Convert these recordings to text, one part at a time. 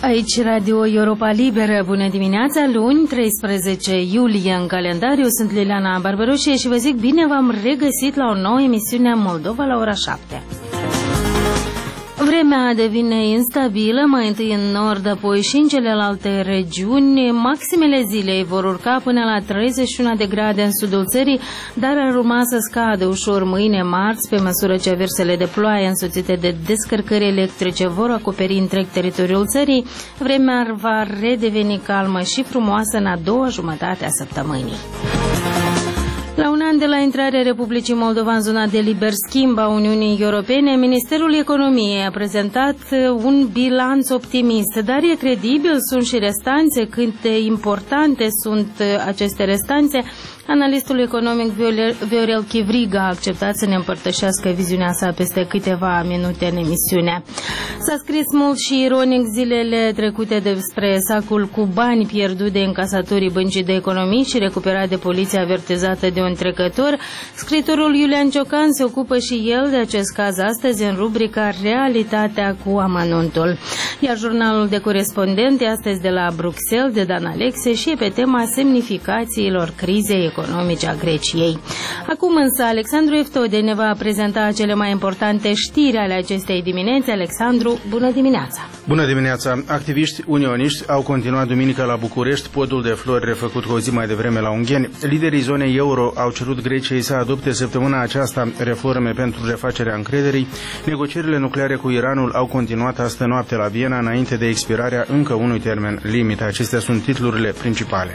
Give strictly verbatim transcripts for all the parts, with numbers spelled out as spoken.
Aici Radio Europa Liberă. Bună dimineața, luni, treisprezece iulie în calendariu. Sunt Liliana Barbaroșie și vă zic bine v-am regăsit la o nouă emisiune Moldova la ora șapte. Vremea devine instabilă, mai întâi în nord, apoi și în celelalte regiuni. Maximele zilei vor urca până la treizeci și unu de grade în sudul țării, dar ar urma să scadă ușor mâine, marți, pe măsură ce aversele de ploaie însoțite de descărcări electrice vor acoperi întreg teritoriul țării. Vremea va redeveni calmă și frumoasă în a doua jumătate a săptămânii. La un an de la intrarea Republicii Moldova în zona de liber schimb a Uniunii Europene, Ministerul Economiei a prezentat un bilanț optimist, dar e credibil, sunt și restanțe, cât de importante sunt aceste restanțe. Analistul economic Viorel Chivriga a acceptat să ne împărtășească viziunea sa peste câteva minute în emisiune. S-a scris mult și ironic zilele trecute despre sacul cu bani pierdut de încasatorii Băncii de Economii și recuperat de poliția avertizată de un trecător. Scriitorul Iulian Ciocan se ocupă și el de acest caz astăzi în rubrica Realitatea cu amănuntul. Iar jurnalul de corespondent e astăzi de la Bruxelles, de Dan Alexe, și e pe tema semnificațiilor crizei economice a Greciei. Acum însă Alexandru Eftode ne va prezenta cele mai importante știri ale acestei dimineți. Alexandru, bună dimineața! Bună dimineața! Activiști unioniști au continuat duminică la București podul de flori refăcut cu o zi mai devreme la Ungheni. Liderii zonei euro au cerut Greciei să adopte săptămâna aceasta reforme pentru refacerea încrederii. Negocierile nucleare cu Iranul au continuat astă noapte la Viena înainte de expirarea încă unui termen limit. Acestea sunt titlurile principale.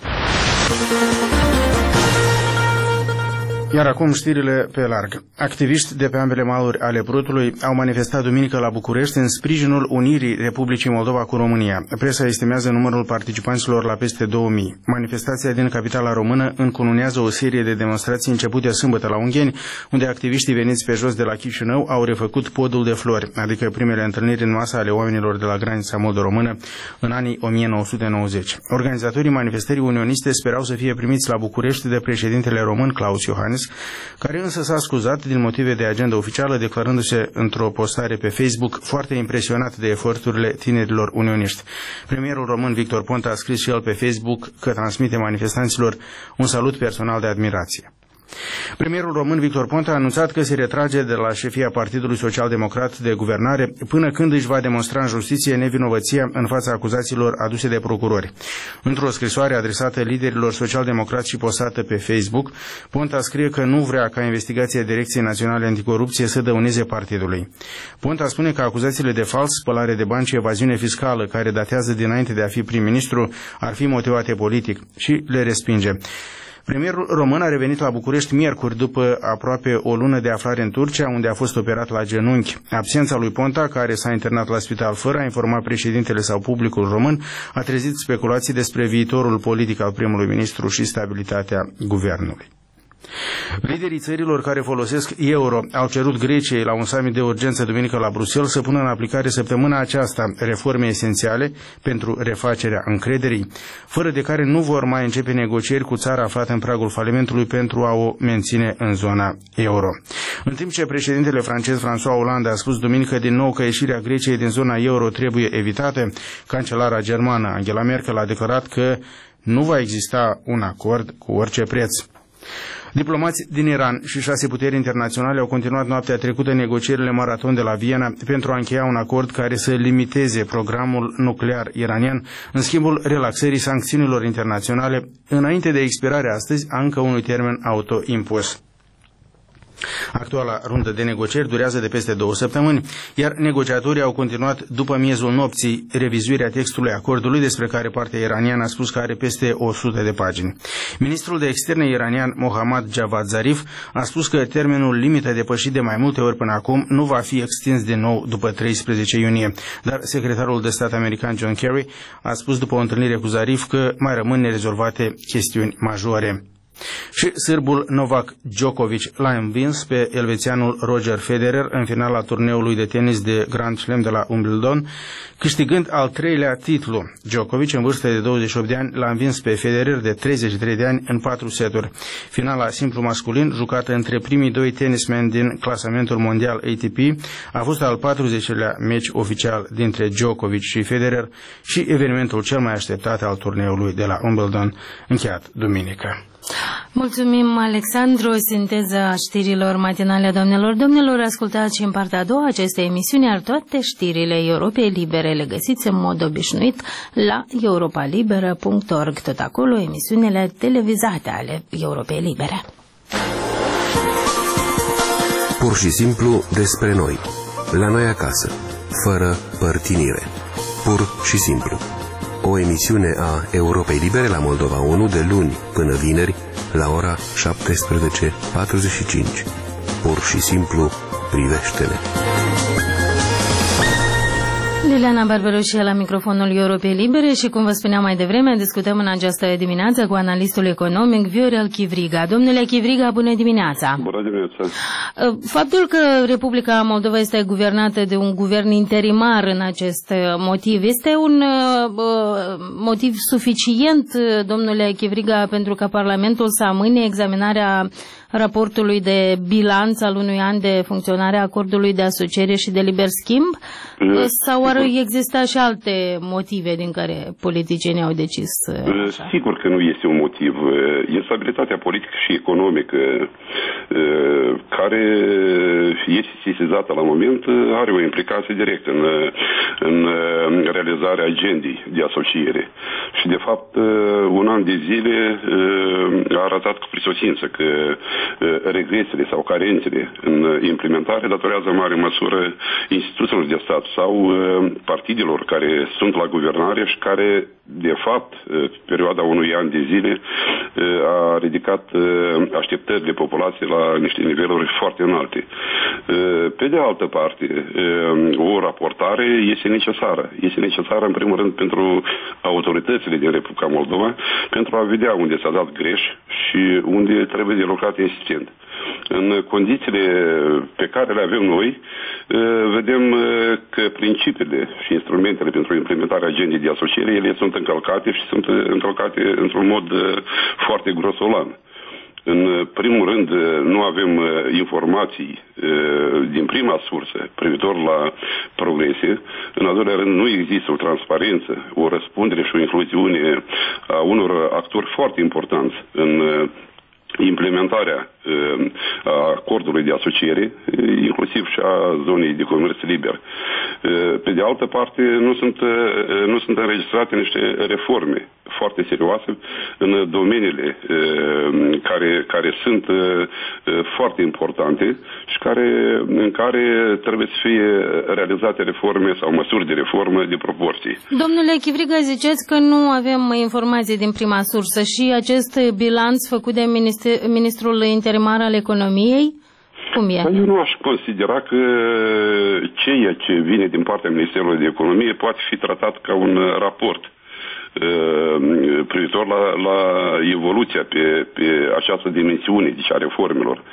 Iar acum știrile pe larg. Activiști de pe ambele maluri ale Prutului au manifestat duminică la București în sprijinul unirii Republicii Moldova cu România. Presa estimează numărul participanților la peste două mii. Manifestația din capitala română încununează o serie de demonstrații începute sâmbătă la Ungheni, unde activiștii veniți pe jos de la Chișinău au refăcut podul de flori, adică primele întâlniri în masă ale oamenilor de la granița moldo-română în anii o mie nouă sute nouăzeci. Organizatorii manifestării unioniste sperau să fie primiți la București de președintele român Klaus Iohannis, care însă s-a scuzat din motive de agenda oficială, declarându-se într-o postare pe Facebook foarte impresionat de eforturile tinerilor unioniști. Premierul român Victor Ponta a scris și el pe Facebook că transmite manifestanților un salut personal de admirație. Premierul român Victor Ponta a anunțat că se retrage de la șefia Partidului Social-Democrat de Guvernare până când își va demonstra în justiție nevinovăția în fața acuzațiilor aduse de procurori. Într-o scrisoare adresată liderilor social-democrați și postată pe Facebook, Ponta scrie că nu vrea ca investigația Direcției Naționale Anticorupție să dăuneze partidului. Ponta spune că acuzațiile de fals, spălare de bani și evaziune fiscală, care datează dinainte de a fi prim-ministru, ar fi motivate politic și le respinge. Premierul român a revenit la București miercuri după aproape o lună de aflare în Turcia, unde a fost operat la genunchi. Absența lui Ponta, care s-a internat la spital fără a informa președintele sau publicul român, a trezit speculații despre viitorul politic al primului ministru și stabilitatea guvernului. Liderii țărilor care folosesc euro au cerut Greciei la un summit de urgență duminică la Bruxelles să pună în aplicare săptămâna aceasta reforme esențiale pentru refacerea încrederii, fără de care nu vor mai începe negocieri cu țara aflată în pragul falimentului pentru a o menține în zona euro. În timp ce președintele francez François Hollande a spus duminică din nou că ieșirea Greciei din zona euro trebuie evitată, cancelara germană Angela Merkel a declarat că nu va exista un acord cu orice preț. Diplomați din Iran și șase puteri internaționale au continuat noaptea trecută negocierile maraton de la Viena pentru a încheia un acord care să limiteze programul nuclear iranian în schimbul relaxării sancțiunilor internaționale înainte de expirarea astăzi a încă unui termen autoimpus. Actuala rundă de negocieri durează de peste două săptămâni, iar negociatorii au continuat după miezul nopții revizuirea textului acordului, despre care partea iraniană a spus că are peste o sută de pagini. Ministrul de externe iranian Mohammad Javad Zarif a spus că termenul limită depășit de mai multe ori până acum nu va fi extins din nou după treisprezece iunie, dar secretarul de stat american John Kerry a spus după o întâlnire cu Zarif că mai rămân nerezolvate chestiuni majore. Și sârbul Novak Djokovic l-a învins pe elvețianul Roger Federer în finala turneului de tenis de Grand Slam de la Wimbledon, câștigând al treilea titlu. Djokovic, în vârstă de douăzeci și opt de ani, l-a învins pe Federer de treizeci și trei de ani în patru seturi. Finala simplu masculin, jucată între primii doi tenismeni din clasamentul mondial A T P, a fost al patruzecilea meci oficial dintre Djokovic și Federer și evenimentul cel mai așteptat al turneului de la Wimbledon, încheiat duminică. Mulțumim, Alexandru, sinteza știrilor matinale, doamnelor, domnilor, ascultați și în partea a doua acestei emisiuni, iar toate știrile Europei Libere le găsiți în mod obișnuit la europa liberă punct org, tot acolo emisiunile televizate ale Europei Libere. Pur și simplu despre noi, la noi acasă, fără părtinire, pur și simplu. O emisiune a Europei Libere la Moldova unu de luni până vineri la ora șaptesprezece patruzeci și cinci. Pur și simplu, privește-ne. Liliana Barberoșie la microfonul Europei Libere și, cum vă spuneam mai devreme, discutăm în această dimineață cu analistul economic Viorel Chivriga. Domnule Chivriga, bună dimineața! Bună dimineața! Faptul că Republica Moldova este guvernată de un guvern interimar în acest motiv este un motiv suficient, domnule Chivriga, pentru ca Parlamentul să amâne examinarea raportului de bilanț al unui an de funcționare a acordului de asociere și de liber schimb? Sau ar exista și alte motive din care politicienii au decis așa? Sigur că nu este un motiv. Instabilitatea politică și economică care este sesizată la moment are o implicație directă în, în realizarea agendei de asociere. Și de fapt un an de zile a arătat cu prisosință că regresele sau carențele în implementare datorează în mare măsură instituțiilor de stat sau partidelor care sunt la guvernare și care, de fapt, perioada unui an de zile a ridicat așteptările populației la niște niveluri foarte înalte. Pe de altă parte, o raportare este necesară. Este necesară, în primul rând, pentru autoritățile din Republica Moldova, pentru a vedea unde s-a dat greș și unde trebuie de lucrat insistent. În condițiile pe care le avem noi, vedem că principiile și instrumentele pentru implementarea agendei de asociere, ele sunt încălcate și sunt încălcate într-un mod foarte grosolan. În primul rând, nu avem informații din prima sursă privitor la progrese. În al doilea rând, nu există o transparență, o răspundere și o incluziune a unor actori foarte importanți în implementarea a acordului de asociere, inclusiv și a zonei de comerț liber. Pe de altă parte, nu sunt, nu sunt înregistrate niște reforme foarte serioase în domeniile care, care sunt foarte importante și care, în care trebuie să fie realizate reforme sau măsuri de reformă de proporții. Domnule Chivriga, ziceți că nu avem informații din prima sursă și acest bilanț făcut de ministrul interimar al economiei? Cum e? Eu nu aș considera că ceea ce vine din partea Ministerului de Economie poate fi tratat ca un raport privitor la, la evoluția pe, pe această dimensiune, deci a reformelor.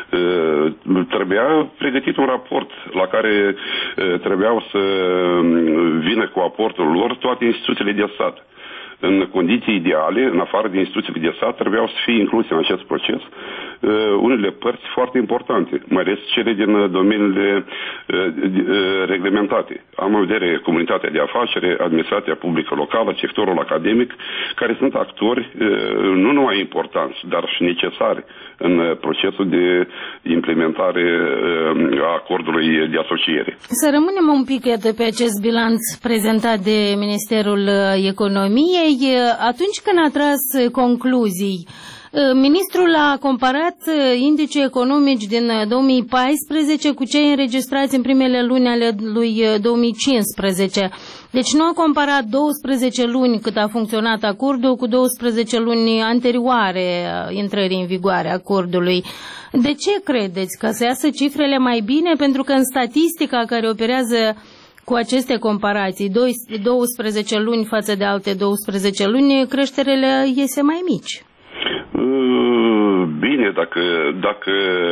Trebuia pregătit un raport la care trebuiau să vină cu aportul lor toate instituțiile de stat. În condiții ideale, în afară de instituțiile de stat, trebuiau să fie incluse în acest proces uh, unele părți foarte importante, mai ales cele din domeniile uh, uh, reglementate. Am în vedere comunitatea de afaceri, administrația publică locală, sectorul academic, care sunt actori uh, nu numai importanți, dar și necesari în procesul de implementare uh, a acordului de asociere. Să rămânem un pic pe acest bilanț prezentat de Ministerul Economiei. Atunci când a tras concluzii, ministrul a comparat indicii economici din două mii paisprezece cu cei înregistrați în primele luni ale lui două mii cincisprezece. Deci nu a comparat douăsprezece luni cât a funcționat acordul cu douăsprezece luni anterioare intrării în vigoare a acordului. De ce credeți? Că să iasă cifrele mai bine? Pentru că în statistica care operează cu aceste comparații, douăsprezece luni față de alte douăsprezece luni, creșterele iese mai mici. bine dacă, dacă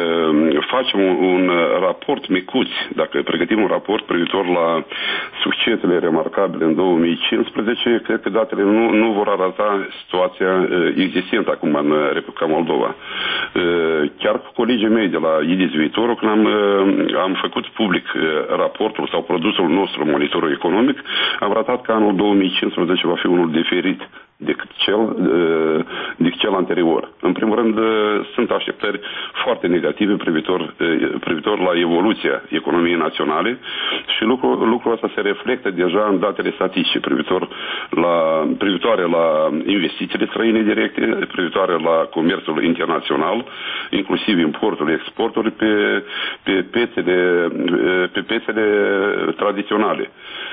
facem un, un raport micuț, dacă pregătim un raport privitor la succesele remarcabile în două mii cincisprezece, cred că datele nu, nu vor arăta situația existentă acum în Republica Moldova. Chiar cu colegii mei de la I D I S Viitorul, când am, am făcut public raportul sau produsul nostru, monitorul economic, am ratat că anul două mii cincisprezece va fi unul diferit decât cel, decât cel anterior. În primul rând, sunt așteptări foarte negative privitor, privitor la evoluția economiei naționale și lucrul, lucrul ăsta se reflectă deja în datele statistice privitor la, privitoare la investițiile străine directe, privitoare la comerțul internațional, inclusiv importul, exportul pe, pe, piețele, pe piețele tradiționale.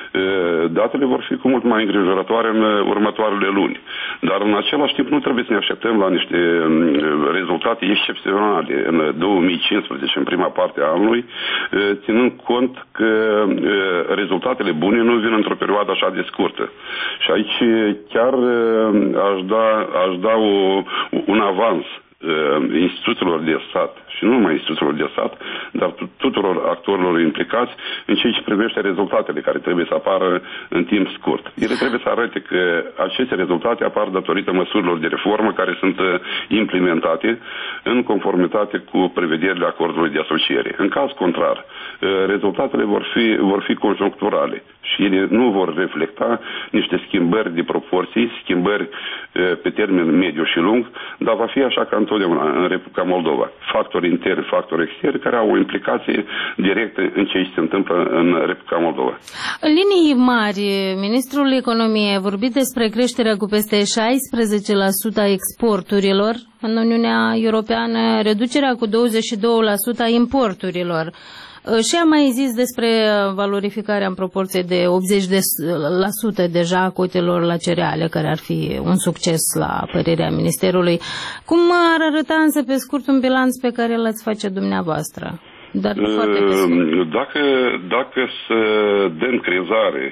Datele vor fi cu mult mai îngrijorătoare în următoarele luni. Dar în același timp nu trebuie să ne așteptăm la niște rezultate excepționale în două mii cincisprezece, în prima parte a anului, ținând cont că rezultatele bune nu vin într-o perioadă așa de scurtă. Și aici chiar aș da, aș da o, un avans instituțiilor de stat și nu numai instituțiilor de stat, dar tuturor actorilor implicați în ceea ce privește rezultatele care trebuie să apară în timp scurt. Ele trebuie să arate că aceste rezultate apar datorită măsurilor de reformă care sunt implementate în conformitate cu prevederile acordului de asociere. În caz contrar, rezultatele vor fi, vor fi conjuncturale și ele nu vor reflecta niște schimbări de proporții, schimbări pe termen mediu și lung, dar va fi așa ca întotdeauna în Republica Moldova. Factori interni, factori externi care au o implicație directă în ce se întâmplă în Republica Moldova. În linii mari, Ministrul Economiei a vorbit despre creșterea cu peste șaisprezece la sută a exporturilor în Uniunea Europeană, reducerea cu douăzeci și doi la sută a importurilor. Și am mai zis despre valorificarea în proporție de optzeci la sută deja a cotelor la cereale, care ar fi un succes la părerea Ministerului. Cum ar arăta însă pe scurt un bilanț pe care l-ați face dumneavoastră? Dar foarte pe scurt. Dacă, dacă să dăm crezare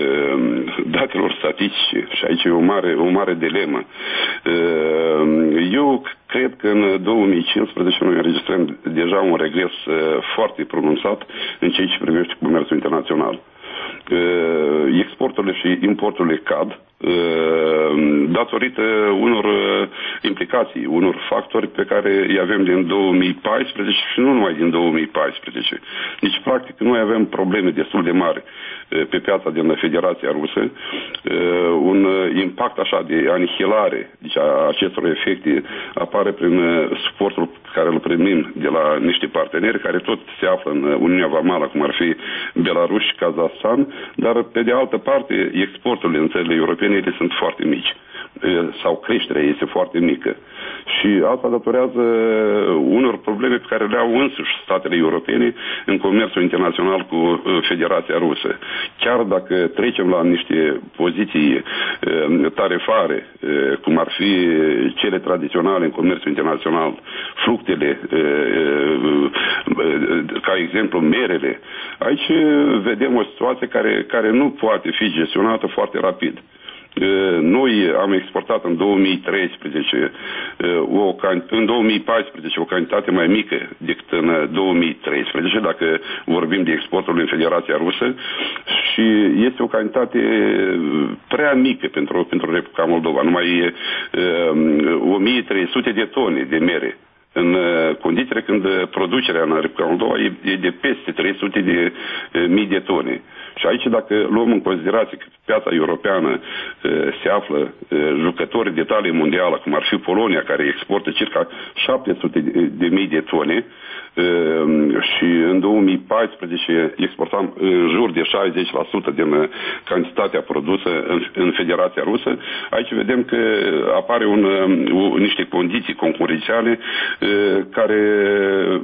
datelor statistice, și aici e o mare, o mare dilemă, eu cred că în două mii cincisprezece noi înregistrăm deja un regres foarte pronunțat în ceea ce privește comerțul internațional. Exporturile și importurile cad datorită unor implicații, unor factori pe care îi avem din două mii paisprezece și nu numai din două mii paisprezece. Deci, practic, noi avem probleme destul de mari pe piața din Federația Rusă, un impact așa de anihilare, deci a acestor efecte apare prin suportul care îl primim de la niște parteneri care tot se află în Uniunea Vamală, cum ar fi Belarus și Kazahstan, dar pe de altă parte exporturile în țările europene ele sunt foarte mici sau creșterea este foarte mică. Și asta datorează unor probleme pe care le au însuși statele europene în comerțul internațional cu Federația Rusă. Chiar dacă trecem la niște poziții tarifare, cum ar fi cele tradiționale în comerțul internațional, fructele, ca exemplu merele, aici vedem o situație care, care nu poate fi gestionată foarte rapid. Noi am exportat în două mii treisprezece, o, în două mii paisprezece o cantitate mai mică decât în două mii treisprezece, dacă vorbim de exportul în Federația Rusă, și este o cantitate prea mică pentru, pentru Republica Moldova, numai o mie trei sute de tone de mere. În condițiile când producerea în Republica Moldova e de peste trei sute de mii de tone. Și aici, dacă luăm în considerație că piața europeană se află jucători de talie mondială, cum ar fi Polonia, care exportă circa șapte sute de mii de tone, și în două mii paisprezece exportam în jur de șaizeci la sută din cantitatea produsă în, în Federația Rusă, aici vedem că apare un, niște condiții concurențiale care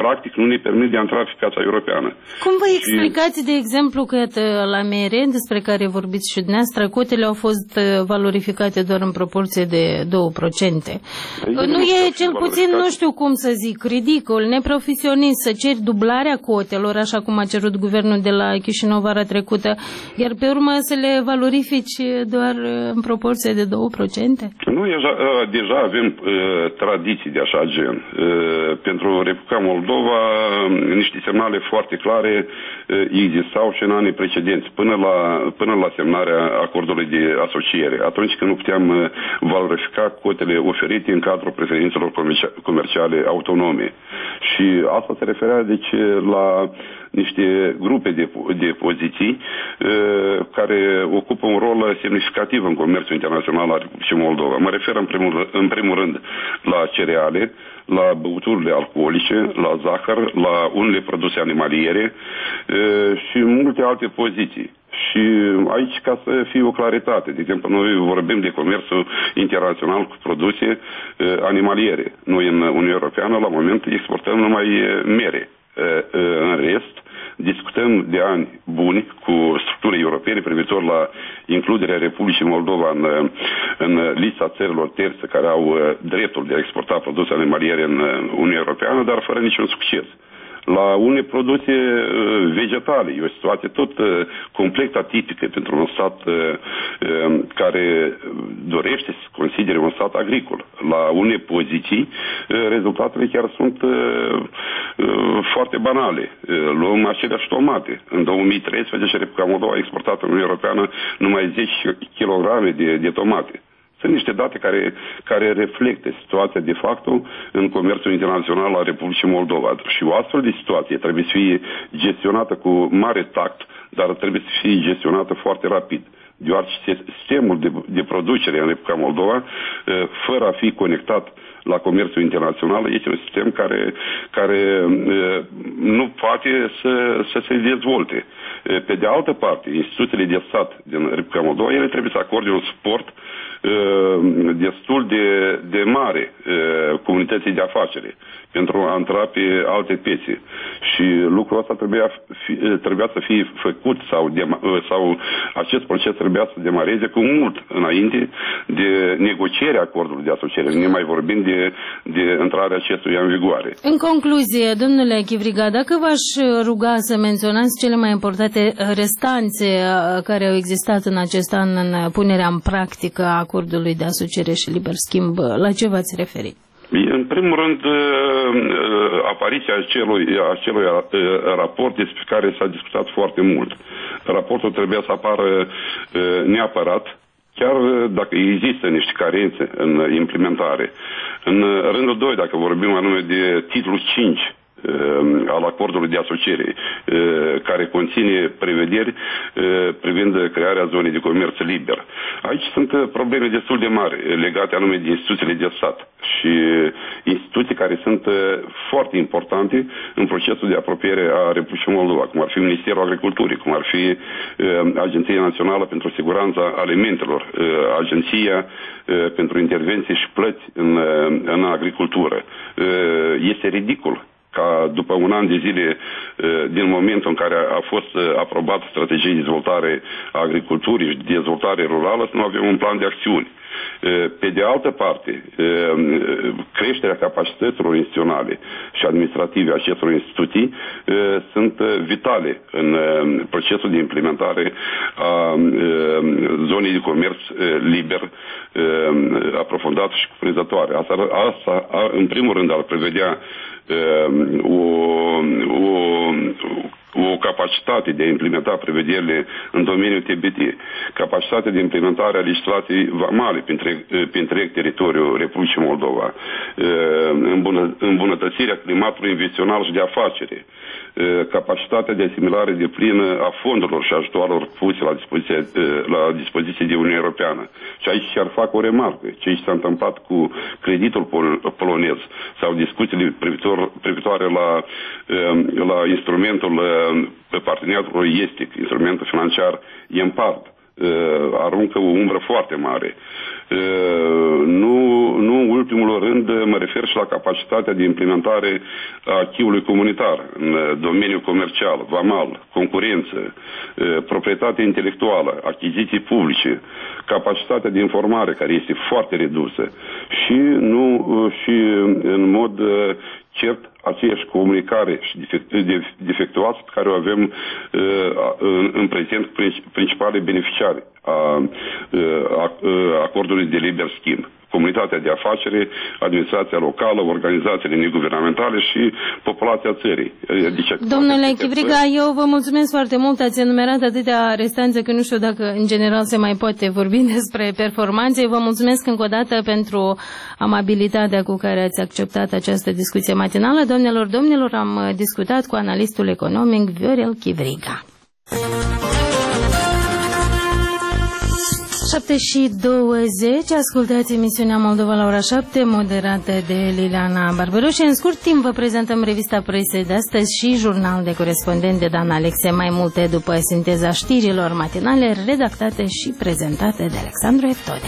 practic nu ne permit de a intra pe piața europeană. Cum vă explicați, de exemplu, că la Meren, despre care vorbiți și dumneavoastră, cotele au fost valorificate doar în proporție de două la sută? Nu e cel puțin, nu știu cum să zic, ridicol, neprofesionist să ceri dublarea cotelor, așa cum a cerut guvernul de la Chișinău vara trecută, iar pe urmă să le valorifici doar în proporție de două la sută? Nu, deja, deja avem uh, tradiții de așa gen. Uh, pentru Republica Moldova niște semnale foarte clare uh, existau și în anii precedenți, până la, până la semnarea acordului de asociere, atunci când nu puteam uh, valorifica cotele oferite în cadrul preferințelor comerciale autonome. Și asta se referea, deci, la niște grupe de, de poziții uh, care ocupă un rol semnificativ în comerțul internațional al Republicii Moldova. Mă refer în primul, în primul rând la cereale, la băuturile alcoolice, la zahăr, la unele produse animaliere uh, și multe alte poziții. Și aici, ca să fie o claritate, de exemplu, noi vorbim de comerțul internațional cu produse uh, animaliere. Noi în Uniunea Europeană, la moment, exportăm numai mere. Uh, uh, în rest, discutăm de ani buni cu structurile europene privitor la includerea Republicii Moldova în, în lista țărilor terțe care au dreptul de a exporta produse animaliere în Uniunea Europeană, dar fără niciun succes. La unele produse vegetale, e o situație tot complet atipică pentru un stat care dorește să considere un stat agricol. La unele poziții, rezultatele chiar sunt foarte banale. Luăm aceleași tomate. În două mii treisprezece, Republica Moldova a exportat în Uniunea Europeană numai zece kilograme de, de tomate. Sunt niște date care, care reflectă situația de facto în comerțul internațional al Republicii Moldova. Și o astfel de situație trebuie să fie gestionată cu mare tact, dar trebuie să fie gestionată foarte rapid. Deoarece sistemul de, de producere în Republica Moldova, fără a fi conectat la comerțul internațional, este un sistem care, care nu poate să, să se dezvolte. Pe de altă parte, instituțiile de stat din Republica Moldova, ele trebuie să acorde un suport destul de, de mare comunității de afaceri pentru a intra pe alte piețe. Și lucrul ăsta trebuia, fi, trebuia să fie făcut sau, de, sau acest proces trebuia să demareze cu mult înainte de negocierea acordului de asociere, ne mai vorbim de, de intrarea acestuia în vigoare. În concluzie, domnule Chivriga, dacă v-aș ruga să menționați cele mai importante restanțe care au existat în acest an în punerea în practică a acordului de asociere și liber schimb, la ce v-ați referit? În primul rând, apariția acelui, acelui raport despre care s-a discutat foarte mult. Raportul trebuia să apară neapărat, chiar dacă există niște carențe în implementare. În rândul doi, dacă vorbim anume de titlul cinci al acordului de asociere, care conține prevederi privind crearea zonei de comerț liber. Aici sunt probleme destul de mari legate anume de instituțiile de stat și instituții care sunt foarte importante în procesul de apropiere a Republicii Moldova, cum ar fi Ministerul Agriculturii, cum ar fi Agenția Națională pentru Siguranța Alimentelor, Agenția pentru Intervenții și Plăți în, în agricultură. Este ridicol ca după un an de zile, din momentul în care a fost aprobat strategia de dezvoltare a agriculturii și dezvoltare rurală, să nu avem un plan de acțiuni. Pe de altă parte, creșterea capacităților instituționale și administrative a acestor instituții sunt vitale în procesul de implementare a zonei de comerț liber, aprofundat și cuprinzătoare. Asta, asta, în primul rând, ar prevedea o, o, o capacitate de a implementa prevederile în domeniul T B T, capacitate de implementare a legislației vamale pe întreg, pe întreg teritoriul Republicii Moldova, îmbună, îmbunătățirea climatului investițional și de afaceri, capacitatea de asimilare de plină a fondurilor și ajutoarelor puse la dispoziție, la dispoziție de Uniunea Europeană. Și aici chiar fac o remarcă. Ce s-a întâmplat cu creditul pol polonez sau discuțiile privitor, privitoare la, la instrumentul parteneriatului estic, instrumentul financiar EMPARD, aruncă o umbră foarte mare. Nu, nu în ultimul rând mă refer și la capacitatea de implementare a acquis-ului comunitar în domeniul comercial, vamal, concurență, proprietate intelectuală, achiziții publice, capacitatea de informare care este foarte redusă și, nu, și în mod cert aceeași comunicare și defectuoasă pe care o avem în prezent cu principalii beneficiari a acordului de liber schimb. Comunitatea de afaceri, administrația locală, organizațiile neguvernamentale și populația țării. Deci, domnule Chivriga, eu vă mulțumesc foarte mult. Ați enumerat atâtea restanțe că nu știu dacă în general se mai poate vorbi despre performanțe. Vă mulțumesc încă o dată pentru amabilitatea cu care ați acceptat această discuție matinală. Doamnelor, domnilor, am discutat cu analistul economic Viorel Chivriga. șapte și douăzeci, ascultați emisiunea Moldova la ora șapte, moderată de Liliana Barbaru și în scurt timp vă prezentăm revista presei de astăzi și jurnal de corespondent de Dan Alexe. Mai multe după sinteza știrilor matinale redactate și prezentate de Alexandru Eftode.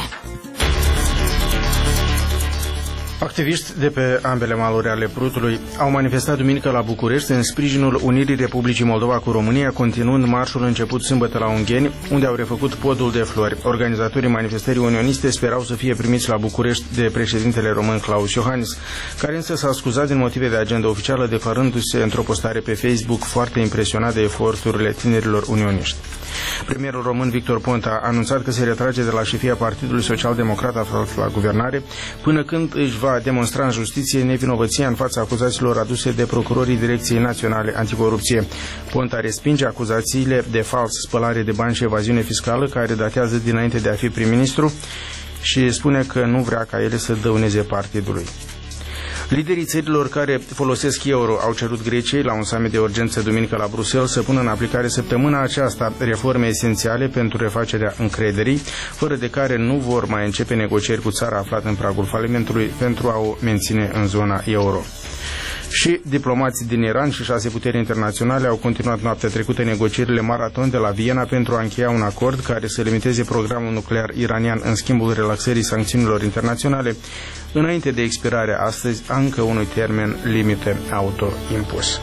Activiști de pe ambele maluri ale Prutului au manifestat duminică la București în sprijinul Unirii Republicii Moldova cu România, continuând marșul început sâmbătă la Ungheni, unde au refăcut podul de flori. Organizatorii manifestării unioniste sperau să fie primiți la București de președintele român Klaus Iohannis, care însă s-a scuzat din motive de agenda oficială, declarându-se într-o postare pe Facebook foarte impresionat de eforturile tinerilor unioniști. Premierul român Victor Ponta a anunțat că se retrage de la șefia Partidului Social-Democrat aflat la guvernare, până când își va demonstra în justiție nevinovăția în fața acuzațiilor aduse de procurorii Direcției Naționale Anticorupție. Ponta respinge acuzațiile de fals, spălare de bani și evaziune fiscală, care datează dinainte de a fi prim-ministru, și spune că nu vrea ca ele să dăuneze partidului. Liderii țărilor care folosesc euro au cerut Greciei la un summit de urgență duminică la Bruxelles să pună în aplicare săptămâna aceasta reforme esențiale pentru refacerea încrederii, fără de care nu vor mai începe negocieri cu țara aflată în pragul falimentului pentru a o menține în zona euro. Și diplomații din Iran și șase puteri internaționale au continuat noaptea trecută negocierile maraton de la Viena pentru a încheia un acord care să limiteze programul nuclear iranian în schimbul relaxării sancțiunilor internaționale, înainte de expirarea astăzi a încă unui termen limite autoimpus.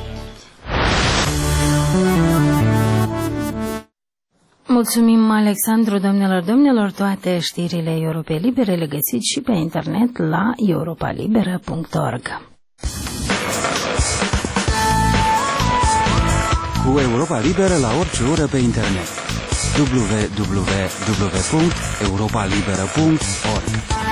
Mulțumim, Alexandru, domnilor, domnilor. Toate știrile Europei Libere le găsiți și pe internet la europa liberă punct org. Cu Europa Liberă la orice oră pe internet. w w w punct europa liberă punct org.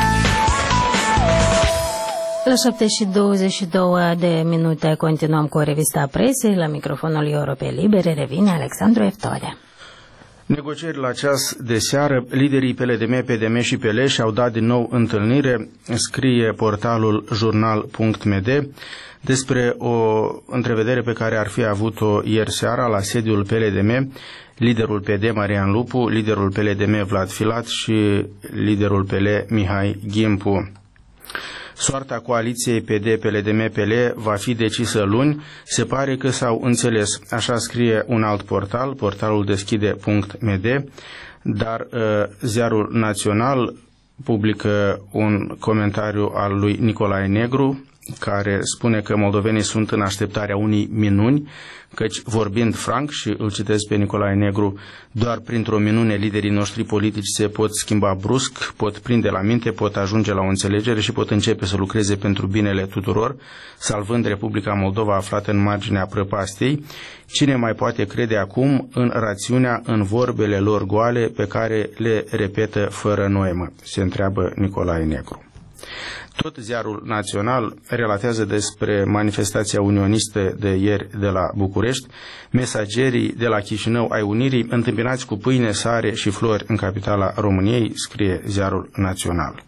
La șapte și douăzeci și două de minute continuăm cu revista presei. La microfonul Europei Libere revine Alexandru Eftode. Negocieri la ceas de seară, liderii P L D M, P D M și P L și-au dat din nou întâlnire, scrie portalul jurnal punct m d, despre o întrevedere pe care ar fi avut-o ieri seara la sediul P L D M, liderul P D Marian Lupu, liderul P L D M Vlad Filat și liderul P L Mihai Ghimpu. Soarta coaliției P D P L D M P L va fi decisă luni. Se pare că s-au înțeles, așa scrie un alt portal, portalul deschide punct m d, dar uh, Ziarul Național publică un comentariu al lui Nicolae Negru, care spune că moldovenii sunt în așteptarea unei minuni, căci, vorbind franc, și îl citesc pe Nicolae Negru, doar printr-o minune liderii noștri politici se pot schimba brusc, pot prinde la minte, pot ajunge la o înțelegere și pot începe să lucreze pentru binele tuturor, salvând Republica Moldova aflată în marginea prăpastiei. Cine mai poate crede acum în rațiunea, în vorbele lor goale pe care le repetă fără noimă? Se întreabă Nicolae Negru. Tot Ziarul Național relatează despre manifestația unionistă de ieri de la București. Mesagerii de la Chișinău ai Unirii, întâmpinați cu pâine, sare și flori în capitala României, scrie Ziarul Național.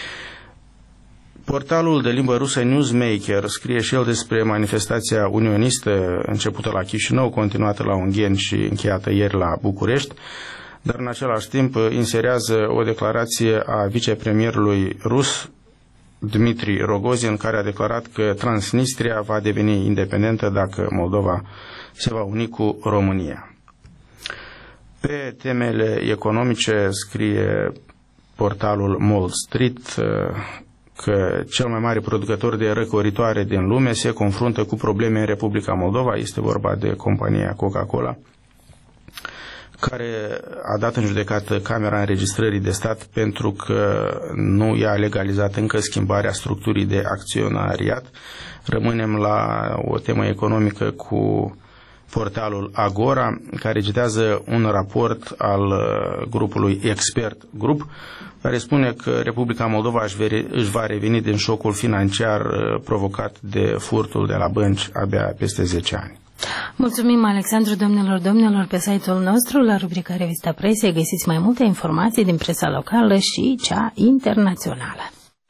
Portalul de limbă rusă Newsmaker scrie și el despre manifestația unionistă începută la Chișinău, continuată la Ungheni și încheiată ieri la București, dar în același timp inserează o declarație a vicepremierului rus Dmitri Rogozin, care a declarat că Transnistria va deveni independentă dacă Moldova se va uni cu România. Pe temele economice scrie portalul Wall Street că cel mai mare producător de răcoritoare din lume se confruntă cu probleme în Republica Moldova. Este vorba de compania Coca-Cola, care a dat în judecată Camera Înregistrării de Stat pentru că nu i-a legalizat încă schimbarea structurii de acționariat. Rămânem la o temă economică cu portalul Agora, care citează un raport al grupului Expert Group, care spune că Republica Moldova își va reveni din șocul financiar provocat de furtul de la bănci abia peste zece ani. Mulțumim, Alexandru. Domnilor, domnilor, pe site-ul nostru, la rubrica Revista Presiei, găsiți mai multe informații din presa locală și cea internațională.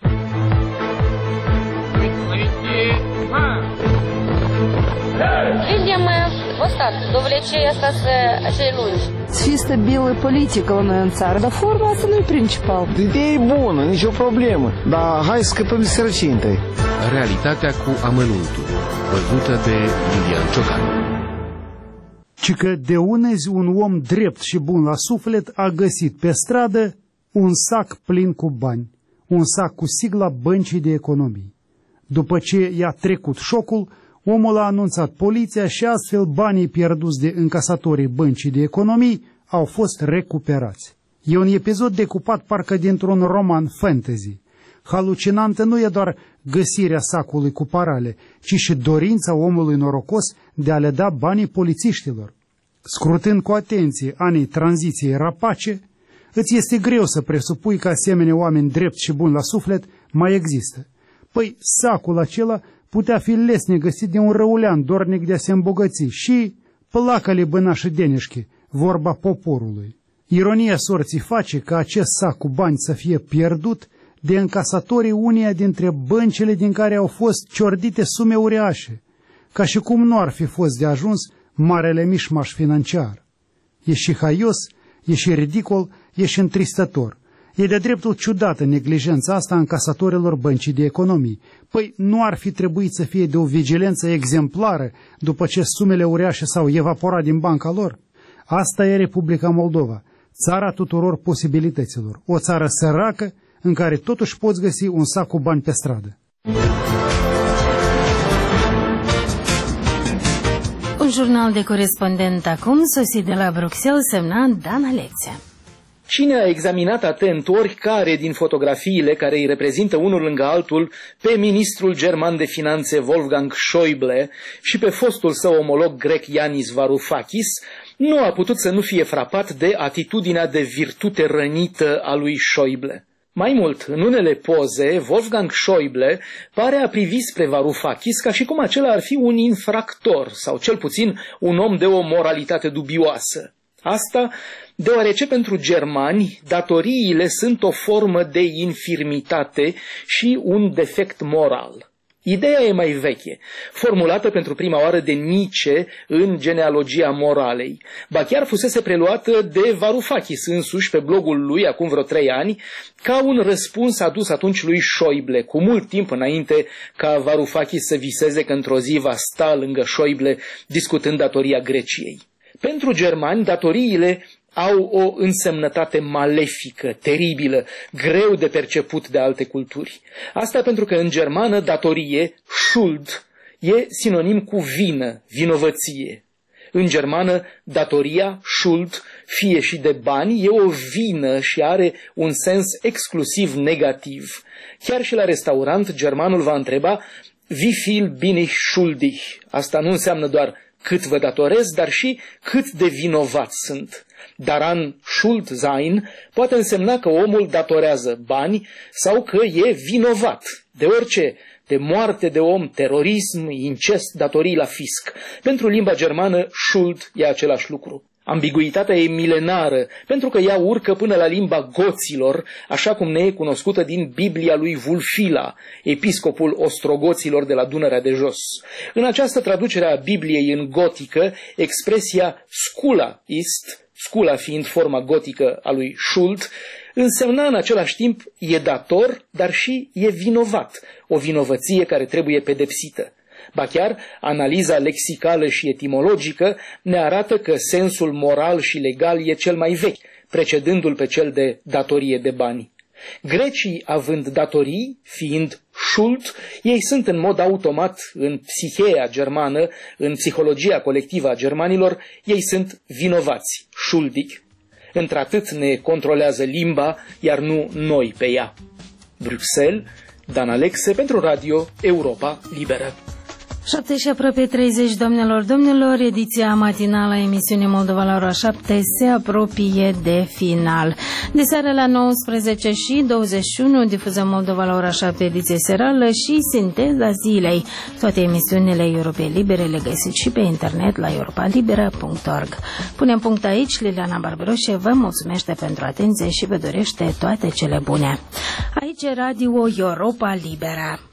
Видим остатки, довлечение остаться acei lungi. Fi stabilă politică la noi în țară, dar forma asta nu e principal. Ideea e bună, nicio problemă, dar hai să scăpăm de sărăcie întâi. Realitatea cu amănuntul, văzută de Iulian Ciocan. Ci că de unezi un om drept și bun la suflet a găsit pe stradă un sac plin cu bani, un sac cu sigla Băncii de Economii. După ce i-a trecut șocul, omul a anunțat poliția și astfel banii pierduți de încasatorii Băncii de Economii au fost recuperați. E un episod decupat parcă dintr-un roman fantasy. Halucinantă nu e doar găsirea sacului cu parale, ci și dorința omului norocos de a le da banii polițiștilor. Scrutând cu atenție anii tranziției rapace, îți este greu să presupui că asemenea oameni drepți și buni la suflet mai există. Păi sacul acela putea fi lesne găsit de un răulean dornic de a se îmbogăți și placă-le bănașă denișchi, vorba poporului. Ironia sorții face ca acest sac cu bani să fie pierdut de încasatorii uneia dintre băncile din care au fost ciordite sume uriașe, ca și cum nu ar fi fost de ajuns marele mișmaș financiar. E și haios, e și ridicol, e și întristător. E de dreptul ciudată neglijența asta a încasatorilor Băncii de Economii. Păi nu ar fi trebuit să fie de o vigilență exemplară după ce sumele uriașe s-au evaporat din banca lor? Asta e Republica Moldova, țara tuturor posibilităților, o țară săracă în care totuși poți găsi un sac cu bani pe stradă. Un jurnal de corespondent acum, sosit de la Bruxelles, semnat Dan Alexia. Cine a examinat atent oricare din fotografiile care îi reprezintă unul lângă altul pe ministrul german de finanțe Wolfgang Schäuble și pe fostul său omolog grec Yanis Varoufakis, nu a putut să nu fie frapat de atitudinea de virtute rănită a lui Schäuble. Mai mult, în unele poze, Wolfgang Schäuble pare a privi spre Varoufakis ca și cum acela ar fi un infractor sau cel puțin un om de o moralitate dubioasă. Asta deoarece pentru germani datoriile sunt o formă de infirmitate și un defect moral. Ideea e mai veche, formulată pentru prima oară de Nietzsche în Genealogia moralei, ba chiar fusese preluată de Varoufakis însuși pe blogul lui acum vreo trei ani, ca un răspuns adus atunci lui Schäuble, cu mult timp înainte ca Varoufakis să viseze că într-o zi va sta lângă Schäuble discutând datoria Greciei. Pentru germani, datoriile au o însemnătate malefică, teribilă, greu de perceput de alte culturi. Asta pentru că în germană datorie, Schuld, e sinonim cu vină, vinovăție. În germană, datoria, Schuld, fie și de bani, e o vină și are un sens exclusiv negativ. Chiar și la restaurant, germanul va întreba, wie viel bin ich schuldig? Asta nu înseamnă doar cât vă datorez, dar și cât de vinovat sunt. Daran schuld sein poate însemna că omul datorează bani sau că e vinovat de orice, de moarte de om, terorism, incest, datorii la fisc. Pentru limba germană, schuld e același lucru. Ambiguitatea e milenară, pentru că ea urcă până la limba goților, așa cum ne e cunoscută din Biblia lui Vulfila, episcopul ostrogoților de la Dunărea de Jos. În această traducere a Bibliei în gotică, expresia scula ist, scula fiind forma gotică a lui Schuld, însemna în același timp e dator, dar și e vinovat, o vinovăție care trebuie pedepsită. Ba chiar, analiza lexicală și etimologică ne arată că sensul moral și legal e cel mai vechi, precedându-l pe cel de datorie de bani. Grecii, având datorii, fiind Schuld, ei sunt în mod automat, în psiheea germană, în psihologia colectivă a germanilor, ei sunt vinovați, schuldig. Într-atât ne controlează limba, iar nu noi pe ea. Bruxelles, Dan Alexe pentru Radio Europa Liberă. șapte și aproape treizeci, doamnelor, domnilor, ediția matinală a emisiunii Moldova la ora șapte se apropie de final. De seară la nouăsprezece și douăzeci și unu difuzăm Moldova la ora șapte, ediție serală și sinteza zilei. Toate emisiunile Europei Libere le găsiți și pe internet la europa liberă punct org. Punem punct aici. Liliana Barberoșe vă mulțumește pentru atenție și vă dorește toate cele bune. Aici e Radio Europa Liberă.